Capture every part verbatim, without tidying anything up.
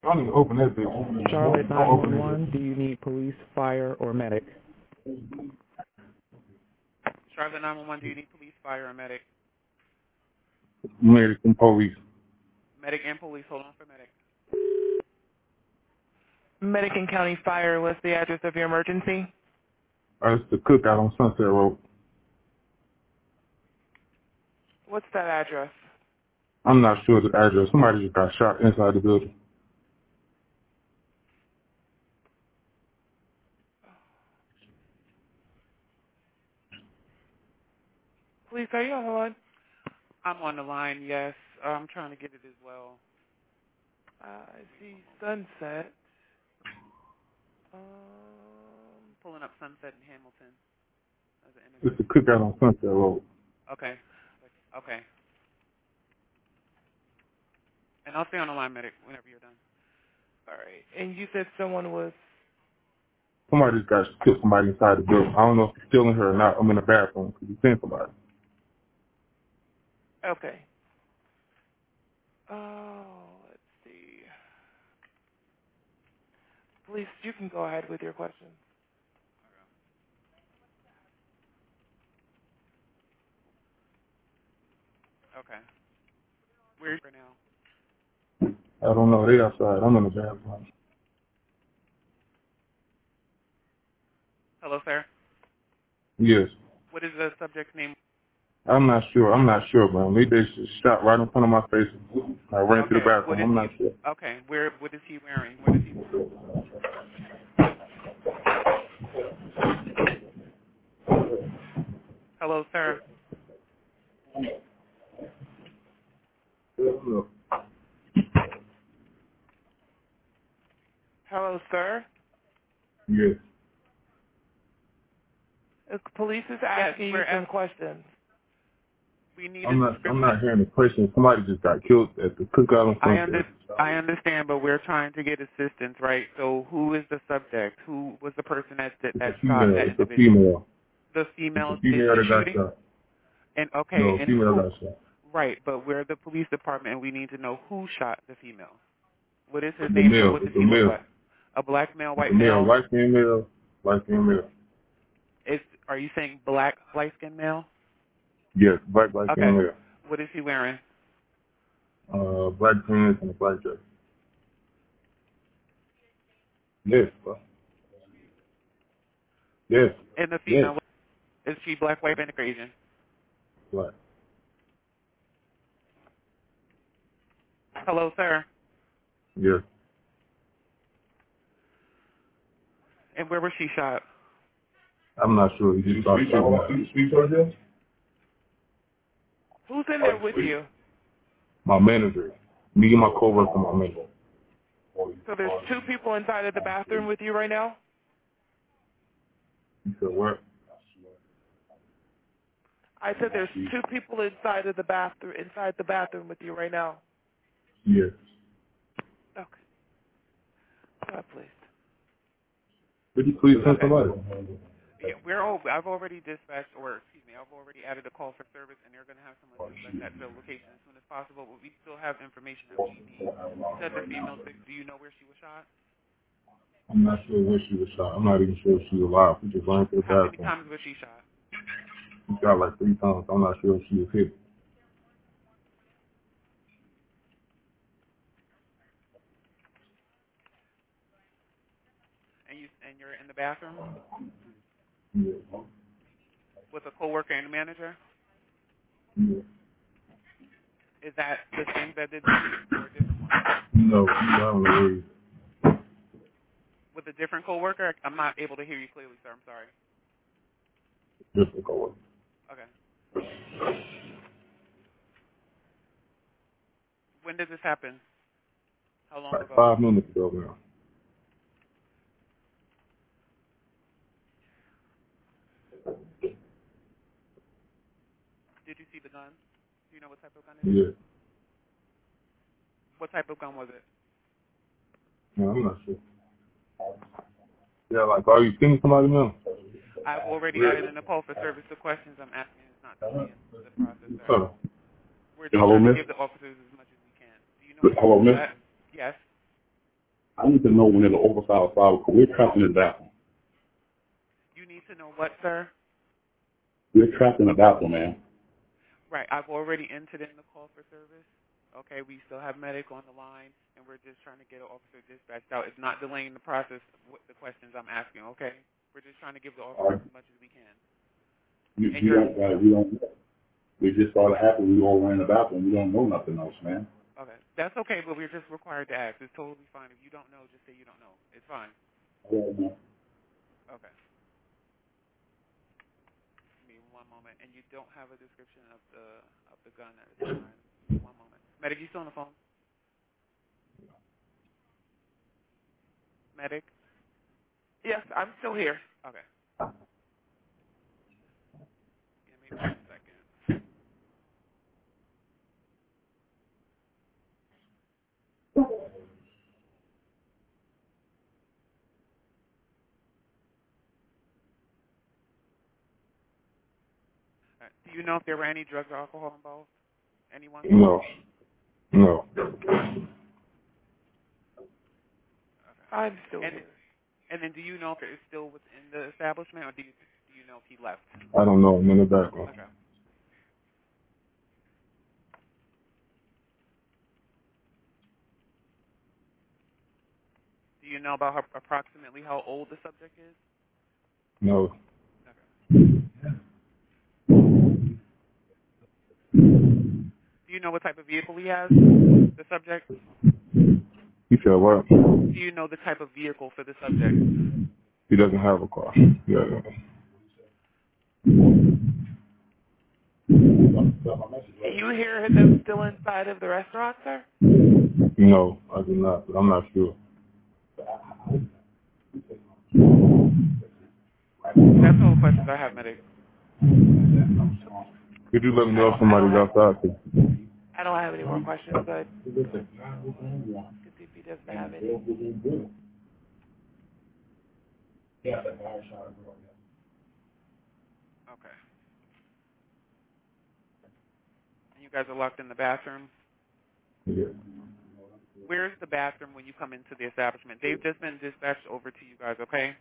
don't even open that bitch. Charlotte Don't open that nine one one, do you need police, fire, or medic? Charlotte nine one one, do you need police, fire, or medic? bitch. Medic and police. Medic and police, hold on for medic. Medican County Fire, what's the address of your emergency? Uh, it's the cookout on Sunset Road. What's that address? I'm not sure the address. Somebody just got shot inside the building. Police, are you on the line? I'm on the line, yes. Uh, I'm trying to get it as well. Uh, I see Sunset. Um, Pulling up Sunset in Hamilton as an It's the intersection. cookout on Sunset Road. Okay. Okay. And I'll stay on the line, medic, whenever you're done. all right. And you said someone was... Somebody just got killed somebody inside the building. I don't know if it's still in her or not. I'm in the bathroom because he's seeing somebody. Okay. Oh, let's see. Police, you can go ahead with your question. Okay. Where are you right now? I don't know. They outside. I'm in the bathroom. Hello, sir. Yes. What is the subject's name? I'm not sure. I'm not sure, bro. They they just shot right in front of my face. I ran Okay. to the bathroom. What is I'm he, not sure. okay. Where? What is he wearing? What is he? Hello, sir. Hello, sir. Yes. The police is asking yes, you some questions. We need I'm a not. I'm description. not hearing the question. Somebody just got killed at the cookout on I, Sunset. under, I understand, but we're trying to get assistance, right? So who is the subject? Who was the person that that, that It's a shot female. that It's a individual? female. The female It's a female is that got shooting? shot. And okay, No, and female who? got shot. Right, but we're the police department, and we need to know who shot the female. What is his The name? male. What does It's a he look male. like? A black male, It's a white male. male? White female. White female. Is are you saying black, light skinned male? Yes. Black black Okay. female. What is he wearing? Uh, black pants and a black dress. Yes. Bro. Yes. And the Yes. female, is she black, white, and Asian? Black. Hello, sir. Yes. And where was she shot? I'm not sure. You just start shooting. Speak for this? Who's in there with you? My manager. Me and my coworker, my manager. So there's two people inside of the bathroom with you right now? You said what? I said there's two people inside of the bathroom inside the bathroom with you right now. Yes. Okay. Go ahead, please. Could you please send Okay. somebody? Yeah, we're over. I've already dispatched, or excuse me, I've already added a call for service, and they're going to have someone dispatch that to the location as soon as possible. But we still have information that we need. You said the female. Do you know where she was shot? I'm not sure where she was shot. I'm not even sure if she was alive. We just ran to the How many bathroom. times was she shot? She shot like three times. I'm not sure if she was hit. And you and you're in the bathroom Yeah. with a coworker and a manager. Yeah. Is that the same that did the shooting, or a different one? No, I don't know where he is. With a different coworker? I'm not able to hear you clearly, sir. I'm sorry. Different color. Okay. When did this happen? How long Like ago? five minutes ago now. Did you see the gun? Do you know what type of gun it is? Yeah. What type of gun was it? No, I'm not sure. Yeah, like, are you seeing somebody now? I've already added in a call for service. The questions I'm asking is not delaying the process, sir. Hello. We're just Hello, trying to miss? give the officers as much as we can. Do you know where she Hello, was miss? at? Yes. I need to know when it'll overfile file because we're trapped in the bathroom. You need to know what, sir? We're trapped in the bathroom, man. Right. I've already entered in the call for service. Okay, we still have medic on the line, and we're just trying to get an officer dispatched out. It's not delaying the process with the questions I'm asking, okay? We're just trying to give the officer right. as much as we can. You, you don't, uh, we don't know. We just saw it happen. We all ran in the bathroom. We don't know nothing else, man. Okay. That's okay, but we're just required to ask. It's totally fine. If you don't know, just say you don't know. It's fine. I don't know. Okay. Give me one moment. And you don't have a description of the of the gun at the time. One moment. Medic, you still on the phone? Medic? Yes, I'm still here. Okay. Give me one second. Right. Do you know if there were any drugs or alcohol involved? Anyone? No. No. Okay. I'm still and, here. And then do you know if it is still within the establishment, or do you, do you know if he left? I don't know. I'm in the background. Okay. Do you know about how, approximately how old the subject is? No. Okay. Do you know what type of vehicle he has, the subject? You said what? Do you know the type of vehicle for the subject? He doesn't have a car. Yeah. Can you hear them still inside of the restaurant, sir? No, I do not, but I'm not sure. That's all the questions I have, medic. Could you let me know if somebody's outside? I don't have any more questions, but you can see if he doesn't have any. Okay. And you guys are locked in the bathroom? Yeah. Where's the bathroom when you come into the establishment? They've just been dispatched over to you guys, okay?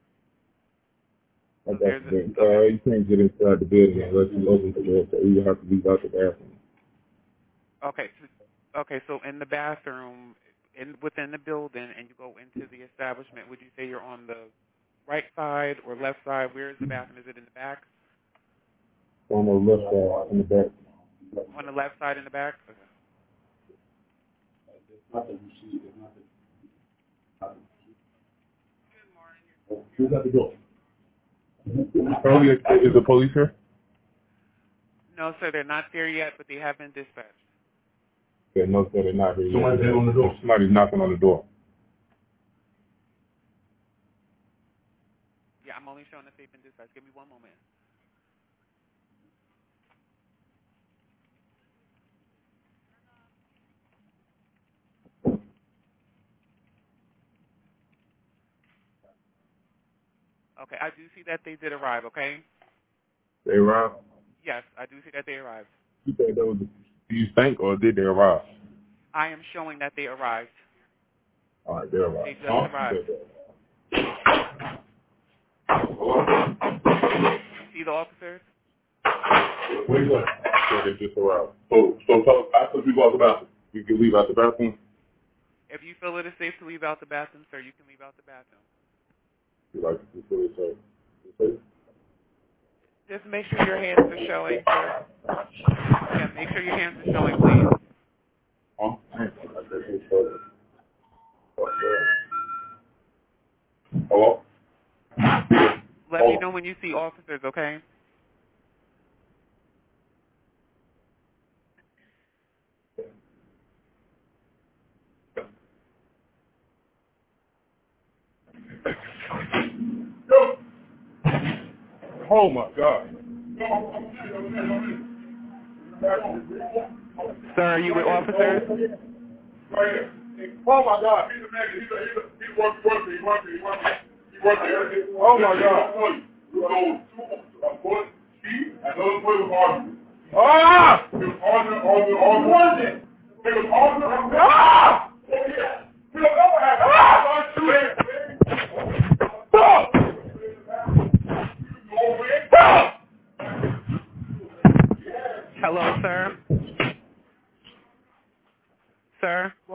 So a, okay. Uh, you can't get inside the building unless you open the door, so you have to leave out the bathroom. Okay. So, okay, so in the bathroom, in within the building, and you go into the establishment, would you say you're on the right side or left side? Where is the bathroom? Is it in the back? On the left side, in the back. On the left side in the back? Okay. Who's at the door? Earlier, is the police here? No, sir, they're not there yet, but they have been dispatched. Yeah, no, sir, they're not here. Somebody's on the door. Somebody's knocking on the door. Yeah, I'm only showing that they've been dispatched. Give me one moment. Okay, I do see that they did arrive, okay? They arrived? Yes, I do see that they arrived. You said that was, do you think, or did they arrive? I am showing that they arrived. All right, they arrived. They just huh? arrived. See the officers? Wait, what? So they just arrived. So, so tell us, after we go out the bathroom, we can leave out the bathroom? If you feel it is safe to leave out the bathroom, sir, you can leave out the bathroom. You like to feel it safe? safe? Just make sure your hands are showing, sir. Yeah, make sure your hands are showing, please. Huh? Hello? Let oh. me know when you see officers, okay? Oh my God. Sir, are you with officers? Right here. Oh my God. He's a man. He's a, he's a, he's working, working, working, working. He's working. Oh my God. You go two, one, he, another boy was arguing. Ah! He was arguing, arguing, arguing. What was it? He was arguing. Ah! He don't know what happened. Ah!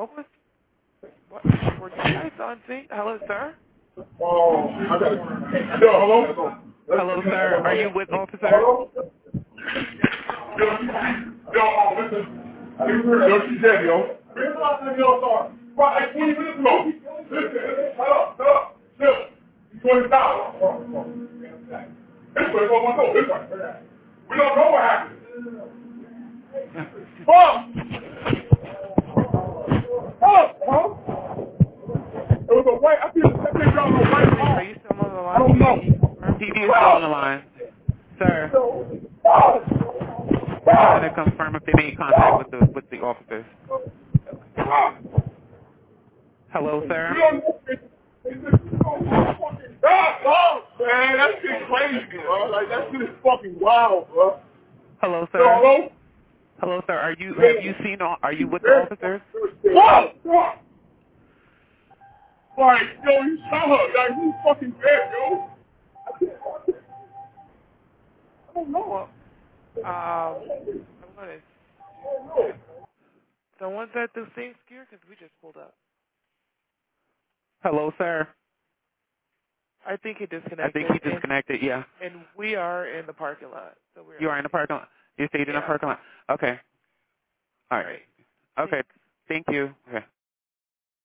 What was, what, were you guys on scene? Hello, sir? Oh, I got it. Yo, hello? Hello, sir. Are you with officer? Hello? Yo, yo, oh, listen. Yo, she's dead, yo. Listen, I yo, sorry. Right, like twenty minutes ago. Listen, listen, shut up, shut up. Chill. He's going to die. This way, go on, go. This way. We don't know what happened. Fuck! Fuck, huh? It was a white, I think I think y'all was a white car. Are you still on the line? I don't know. T V is still on the line. Sir, we're trying to confirm if they made contact with the with the officers. Hello, sir. Oh, man, that shit crazy, bro. Like, that shit is fucking wild, bro. Hello, sir. Hello? Hello, sir. Are you have you seen? Are you with the officers? What? What? Like, yo, you shot her. Like, he's fucking dead, yo. I don't know. Um, I'm going to... Someone's at the same gear because we just pulled up. Hello, sir. I think he disconnected. I think he disconnected. And, yeah. And we are in the parking lot. So we're you are in the parking lot. You stayed in yeah. the parking lot. Okay. All right. Okay. Thank you. Okay.